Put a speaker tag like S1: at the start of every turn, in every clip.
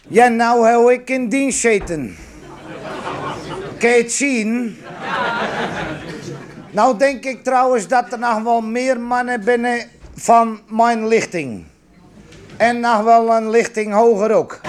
S1: Ja, nou heb ik in dienst zitten. Kun je het zien? Nou denk ik trouwens dat er nog wel meer mannen binnen van mijn lichting. En nog wel een lichting hoger ook.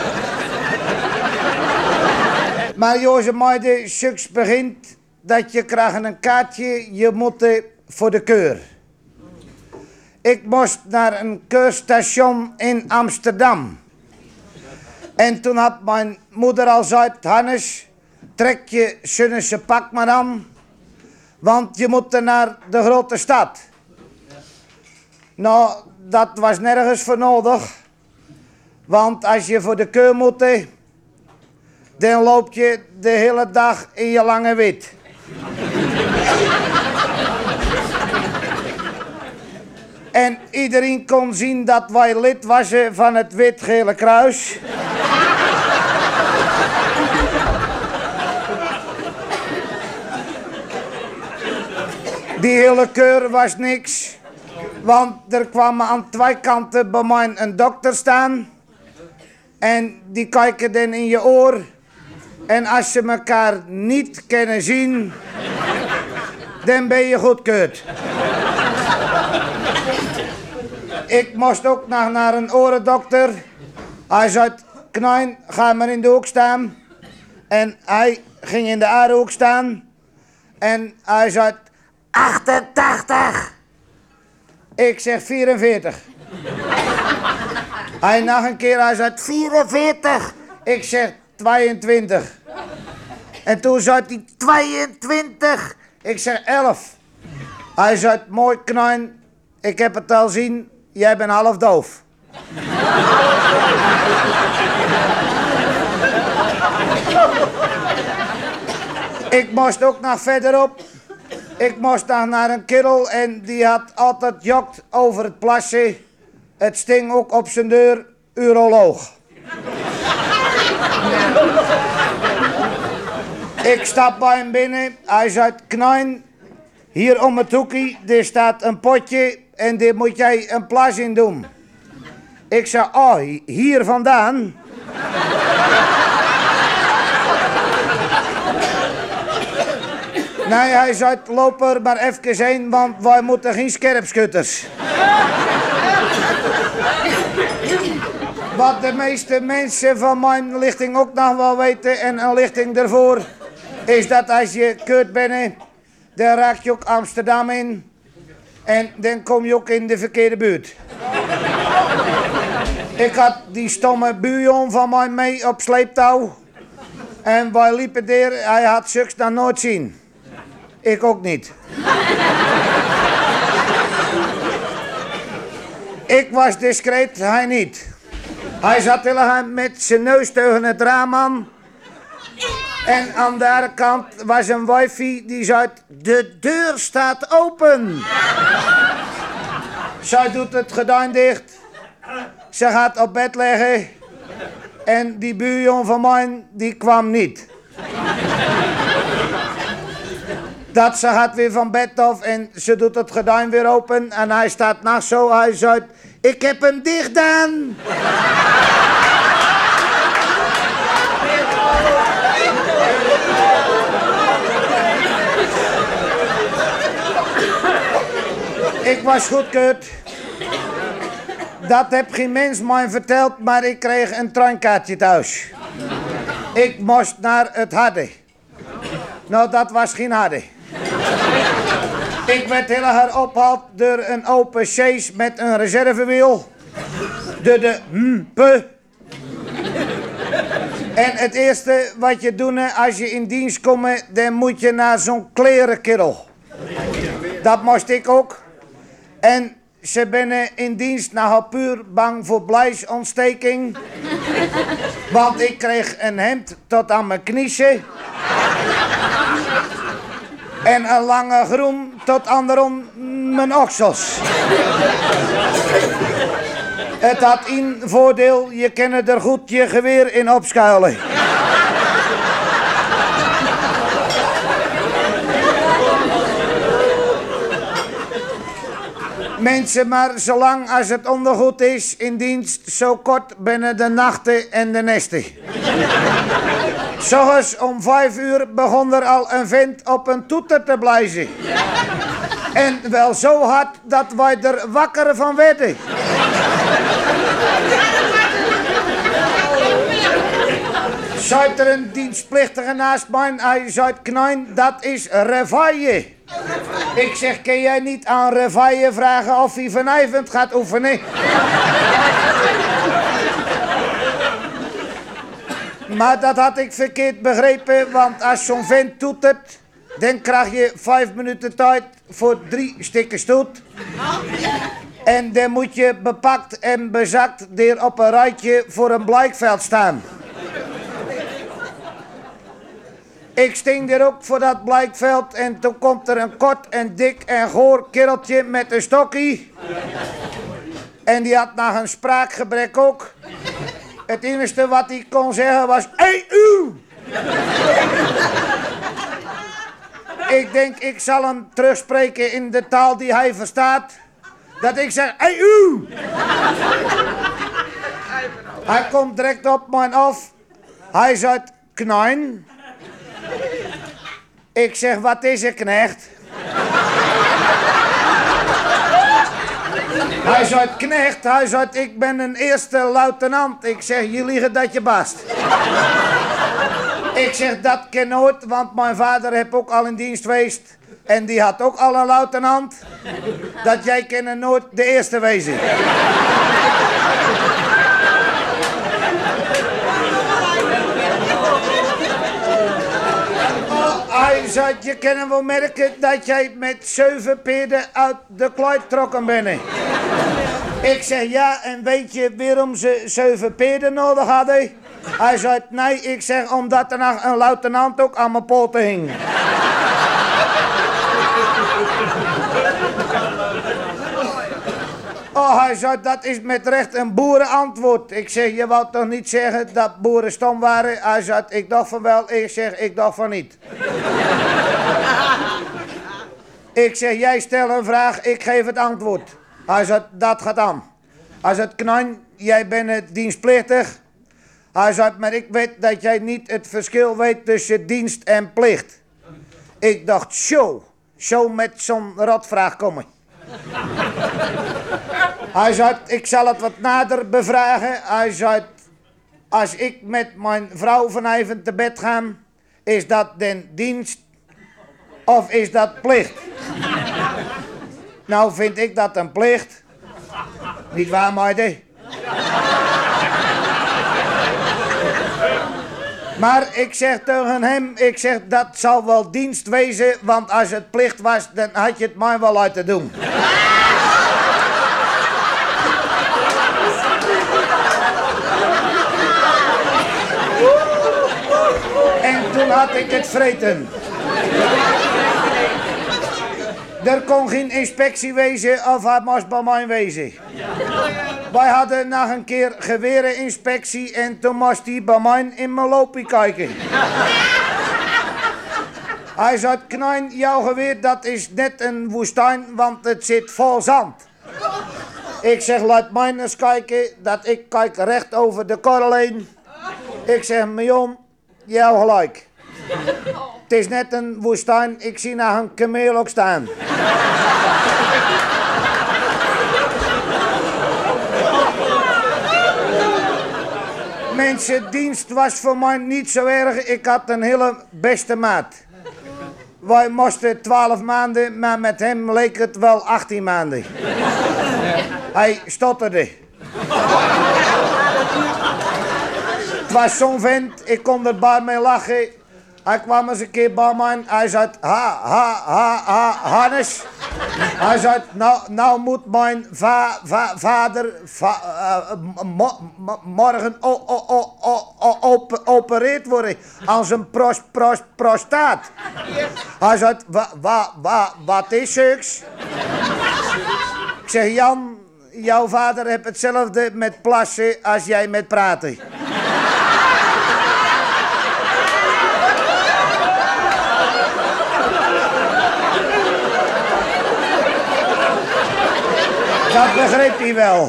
S1: Maar jongens en meiden, suks begint dat je krijgt een kaartje, je moet voor de keur. Ik moest naar een keurstation in Amsterdam. En toen had mijn moeder al gezegd, Hannes, trek je Sunnese pak maar aan, want je moet naar de grote stad. Nou, dat was nergens voor nodig, want als je voor de keur moet, dan loop je de hele dag in je lange wit. En iedereen kon zien dat wij lid waren van het Wit-Gele Kruis. Die hele keur was niks, want er kwam aan twee kanten bij mij een dokter staan. En die kijken dan in je oor. En als ze elkaar niet kunnen zien, dan ben je goedkeurd. Ik moest ook nog naar een orendokter. Hij zei, Knijn, ga maar in de hoek staan. En hij ging in de andere hoek staan. En hij zei, 88. Ik zeg 44. Hij nog een keer, hij zei 44. Ik zeg 22. En toen zei hij 22. Ik zeg 11. Hij zei, mooi Knijn, ik heb het al zien, jij bent half doof. Ik moest ook nog verderop. Ik moest nog naar een kerel en die had altijd jokt over het plassen. Het sting ook op zijn deur, uroloog. Ik stap bij hem binnen, hij zei, Knijn, hier om het hoekje, er staat een potje en daar moet jij een plas in doen. Ik zei, oh, hier vandaan? Nee, hij zei, loop er maar even heen, want wij moeten geen scherpschutters. Wat de meeste mensen van mijn lichting ook nog wel weten, en een lichting ervoor, is dat als je keurt bent, dan raak je ook Amsterdam in. En dan kom je ook in de verkeerde buurt. Ik had die stomme buurjon van mij mee op sleeptouw. En wij liepen daar, hij had zulks dan nooit zien. Ik ook niet. Ik was discreet, hij niet. Hij zat helemaal met zijn neus tegen het raam aan. En aan de andere kant was een wifi die zei, de deur staat open. Zij doet het gordijn dicht. Ze gaat op bed liggen. En die buurjon van mij, die kwam niet. Dat ze gaat weer van bed af en ze doet het gordijn weer open. En hij staat naast zo, hij zei, ik heb hem dicht gedaan. Ik was goedkeurd. Dat heb geen mens mij verteld, maar ik kreeg een treinkaartje thuis. Ik moest naar het Harde. Nou, dat was geen Harde. Ik werd heel erg opgehaald door een open chaise met een reservewiel. Door de P. En het eerste wat je doet als je in dienst komt, dan moet je naar zo'n klerenkerel. Dat moest ik ook. En ze ben in dienst nogal puur bang voor blijsontsteking. Want ik kreeg een hemd tot aan mijn knieën. En een lange groen tot onderom mijn oksels. Het had één voordeel, je kan er goed je geweer in opschuilen. Mensen, maar zolang als het ondergoed is in dienst, zo kort binnen de nachten en de nesten. 's Ochtends om 5 uur begon er al een vent op een toeter te blazen. En wel zo hard dat wij er wakker van werden. Zuid er een dienstplichtige naast mij, hij zei knijn, dat is revaille. Ik zeg, kun jij niet aan revaille vragen of hij vanavond gaat oefenen? Maar dat had ik verkeerd begrepen, want als zo'n vent toetert, dan krijg je 5 minuten tijd voor 3 stikken stoet. En dan moet je bepakt en bezakt weer op een rijtje voor een blijkveld staan. Ik sting er ook voor dat blijkveld en toen komt er een kort en dik en goor kereltje met een stokkie. En die had nog een spraakgebrek ook. Het enige wat hij kon zeggen was, hey u! Ik denk, ik zal hem terugspreken in de taal die hij verstaat. Dat ik zeg, hey u! Hij komt direct op mij af. Hij zei, knijn. Ik zeg, wat is er, knecht? Hij zei, knecht, hij zei, ik ben een eerste luitenant. Ik zeg, je liegen dat je bast. Ik zeg, dat ken nooit, want mijn vader heeft ook al in dienst geweest. En die had ook al een luitenant. Dat jij kan nooit de eerste wezen. Hij zei, je kan wel merken dat jij met 7 peren uit de kluit trokken bent. Ik zeg, ja, en weet je waarom ze 7 peren nodig hadden? Hij zei, nee, ik zeg, omdat er nog een luitenant ook aan mijn poten hing. Oh, hij zei, dat is met recht een boerenantwoord. Ik zeg, je wou toch niet zeggen dat boeren stom waren? Hij zei, ik dacht van wel. Ik zeg, ik dacht van niet. Ik zeg, jij stelt een vraag, ik geef het antwoord. Hij zei, dat gaat aan. Hij zei, knijn, jij bent dienstplichtig. Hij zei, maar ik weet dat jij niet het verschil weet tussen dienst en plicht. Ik dacht, zo met zo'n rotvraag komen. Hij zei, ik zal het wat nader bevragen. Hij zei, als ik met mijn vrouw vanavond te bed ga, is dat dan dienst of is dat plicht? Nou vind ik dat een plicht. Niet waar, meiden? Maar ik zeg tegen hem, ik zeg, dat zal wel dienst wezen, want als het plicht was, dan had je het mij wel laten doen. En toen had ik het vreten. Er kon geen inspectie wezen of hij moest bij mij wezen. Wij hadden nog een keer gewereninspectie en toen moest hij bij mij in mijn loopje kijken. Hij zei, knijn, jouw geweer dat is net een woestijn, want het zit vol zand. Ik zeg, laat mij eens kijken, dat ik kijk recht over de korrel heen. Ik zeg, Mion, jou gelijk. Het is net een woestijn, ik zie nog een kameel ook staan. Mensen, dienst was voor mij niet zo erg. Ik had een hele beste maat. Wij moesten 12 maanden, maar met hem leek het wel 18 maanden. Hij stotterde. Het was zo'n vent, ik kon er bij mee lachen. Hij kwam eens een keer bij mij, hij zei, Hannes. Hij zei, nou moet mijn vader morgen opereerd worden aan zijn prostaat. Hij zei, wat is zulks? Ik zeg, Jan, jouw vader heeft hetzelfde met plassen als jij met praten. Dat begreep hij wel.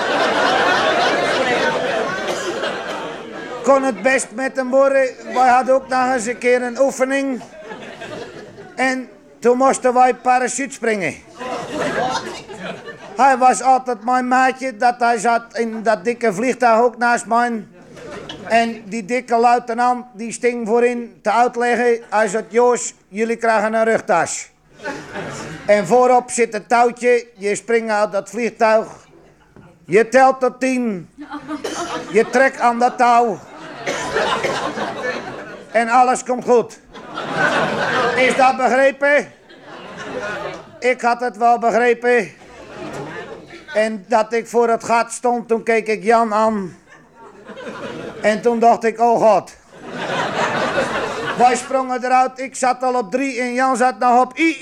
S1: Kon het best met hem worden. Wij hadden ook nog eens een keer een oefening. En toen moesten wij parachute springen. Hij was altijd mijn maatje, dat hij zat in dat dikke vliegtuig ook naast mij. En die dikke luitenant, die sting voorin te uitleggen. Hij zei, Joos, jullie krijgen een rugtas. En voorop zit een touwtje, je springt uit dat vliegtuig. Je telt tot 10. Je trekt aan dat touw. En alles komt goed. Is dat begrepen? Ik had het wel begrepen. En dat ik voor het gat stond, toen keek ik Jan aan. En toen dacht ik, oh god. Wij sprongen eruit, ik zat al op 3 en Jan zat nog op I.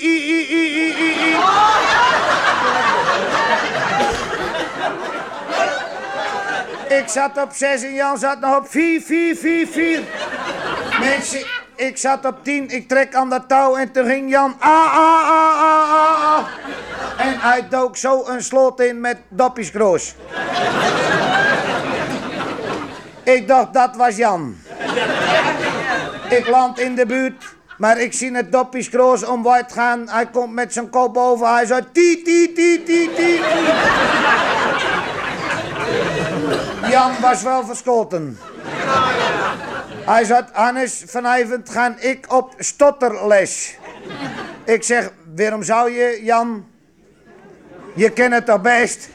S1: Ik zat op 6 en Jan zat nog op 4. Mensen, ik zat op 10, ik trek aan dat touw en toen ging Jan En hij dook zo een sloot in met doppieskroos. Ik dacht, dat was Jan. Ik land in de buurt, maar ik zie het doppieskroos omwaait gaan. Hij komt met zijn kop boven, hij zei tie. Jan was wel verschoten. Hij zei, Hannes, vanavond ga ik op stotterles. Ik zeg, waarom zou je, Jan? Je kent het toch best?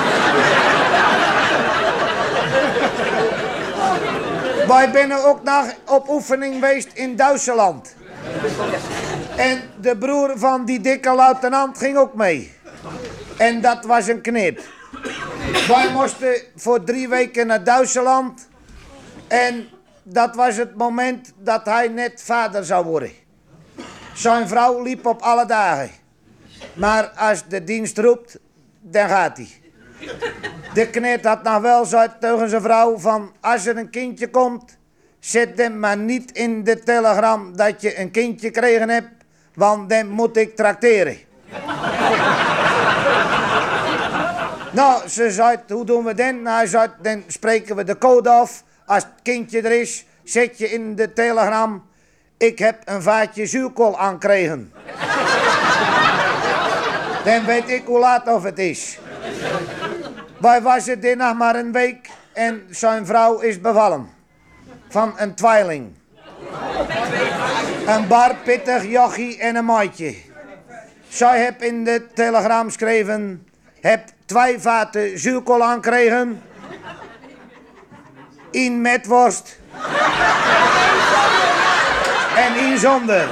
S1: Wij zijn ook nog op oefening geweest in Duitsland. En de broer van die dikke luitenant ging ook mee. En dat was een knip. Wij moesten voor 3 weken naar Duitsland. En dat was het moment dat hij net vader zou worden. Zijn vrouw liep op alle dagen. Maar als de dienst roept, dan gaat hij. De knecht had nog wel gezegd tegen zijn vrouw van, als er een kindje komt, zet hem maar niet in de telegram dat je een kindje gekregen hebt, want dan moet ik trakteren. Nou, ze zei, hoe doen we dan? Hij zei, dan spreken we de code af. Als het kindje er is, zet je in de telegram, ik heb een vaatje zuurkool aangekregen. Dan weet ik hoe laat of het is. Wij was het er nog maar een week en zijn vrouw is bevallen. Van een tweeling. Een bar, pittig jochie en een maatje. Zij heb in de telegram geschreven, heb 2 vaten zuurkool aangekregen. 1 met worst. En 1 zonder.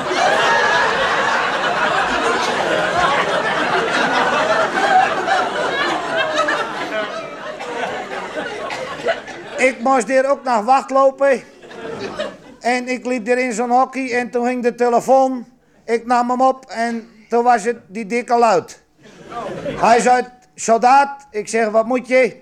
S1: Ik moest er ook nog wacht lopen. En ik liep er in zo'n hockey en toen ging de telefoon. Ik nam hem op en toen was het die dikke luid. Hij zei, soldaat, ik zeg, wat moet je?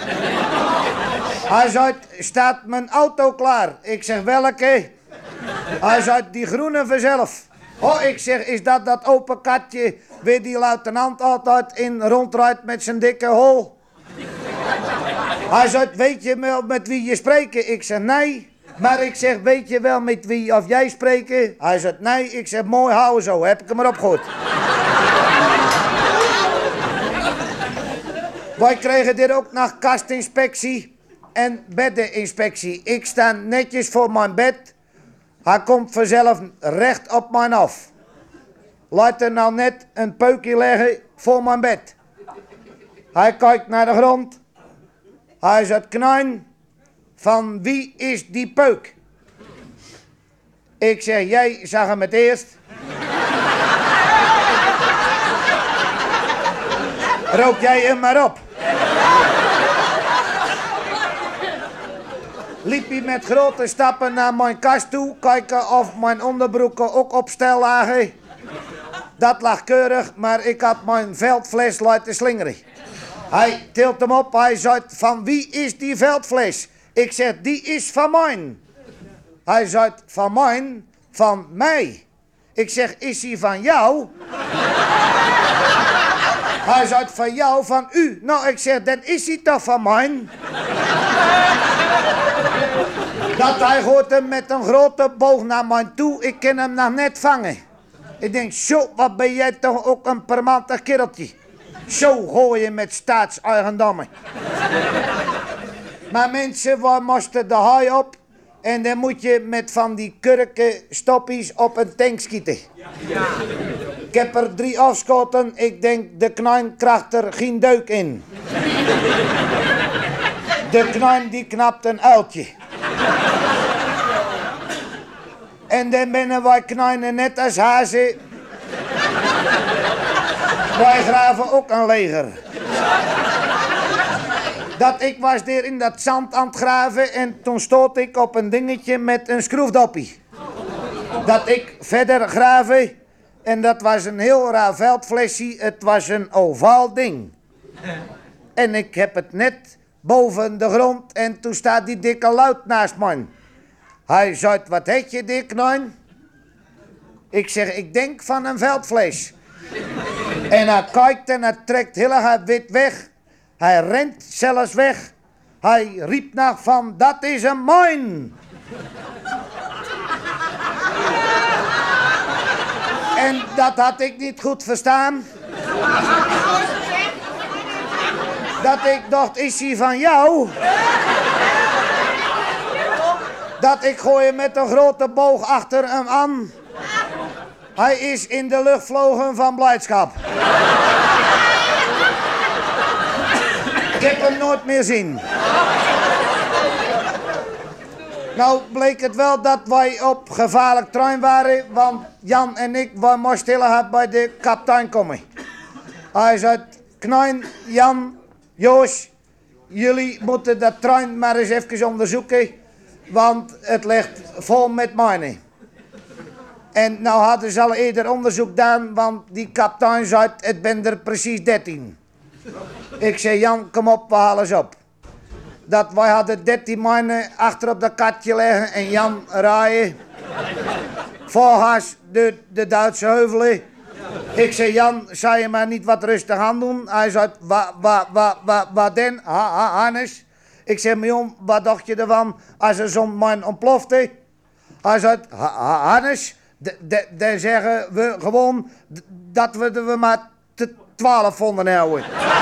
S1: Hij zei, staat mijn auto klaar? Ik zeg, welke? Hij zei, die groene vanzelf. Oh, ik zeg, is dat open katje waar die luitenant altijd in rondrijdt met zijn dikke hol? Hij zei, weet je wel met wie je spreekt? Ik zeg, nee. Maar ik zeg, weet je wel met wie of jij spreekt? Hij zei, nee. Ik zeg, mooi houden zo, heb ik hem erop goed. Wij kregen dit ook nog kastinspectie en beddeninspectie. Ik sta netjes voor mijn bed. Hij komt vanzelf recht op mij af. Laat er nou net een peukje leggen voor mijn bed. Hij kijkt naar de grond. Hij zegt, knijn, van wie is die peuk? Ik zeg, jij zag hem het eerst. Rook jij hem maar op. Liep hij met grote stappen naar mijn kast toe, kijken of mijn onderbroeken ook op stel lagen. Dat lag keurig, maar ik had mijn veldfles laten slingeren. Hij tilt hem op, hij zei, van wie is die veldfles? Ik zeg, die is van mij. Hij zei, van mij? Van mij. Ik zeg, is die van jou? Hij zei van jou, van u. Nou, ik zeg, dan is hij toch van mij. Dat hij gooit hem met een grote boog naar mij toe. Ik kan hem nog net vangen. Ik denk, zo, wat ben jij toch ook een permanent kereltje. Zo gooien met staatseigendommen. Maar mensen, we moesten de haai op. En dan moet je met van die kurken stoppies op een tank schieten. Ja. Ik heb er 3 afschoten. Ik denk, de knijn krijgt er geen deuk in. De knijn die knapt een uiltje. En dan binnen wij knijnen net als hazen. Wij graven ook een leger. Dat ik was daar in dat zand aan het graven en toen stoot ik op een dingetje met een schroefdoppie. Dat ik verder graven en dat was een heel raar veldflesje, het was een ovaal ding. En ik heb het net boven de grond en toen staat die dikke luid naast mij. Hij zei, wat heet je dik, neun? Ik zeg, ik denk van een veldfles. En hij kijkt en hij trekt heel wit weg. Hij rent zelfs weg. Hij riep nog van, dat is een mijn. En dat had ik niet goed verstaan. Dat ik dacht, is hij van jou? Dat ik gooi hem met een grote boog achter hem aan. Hij is in de lucht vlogen van blijdschap. Ik heb hem nooit meer zien. Nou bleek het wel dat wij op gevaarlijk terrein waren, want Jan en ik, wij moesten heel bij de kapitein komen. Hij zei, Knijn, Jan, Joos, jullie moeten dat trein maar eens even onderzoeken, want het ligt vol met mijnen. En nou hadden ze al eerder onderzoek gedaan, want die kapitein zei, het ben er precies 13. Ik zei, Jan, kom op, we halen ze op. Dat wij hadden 13 mijnen achter op dat katje leggen en Jan rijden. Voorgas de Duitse heuvelen. Ik zei, Jan, zou je maar niet wat rustig aan doen? Hij zei, wat dan? Hannes? Ik zei, Jon, wat dacht je ervan als er zo'n mijn ontplofte? Hij zei, Hannes, dan zeggen we gewoon dat we er maar 12 vonden houden.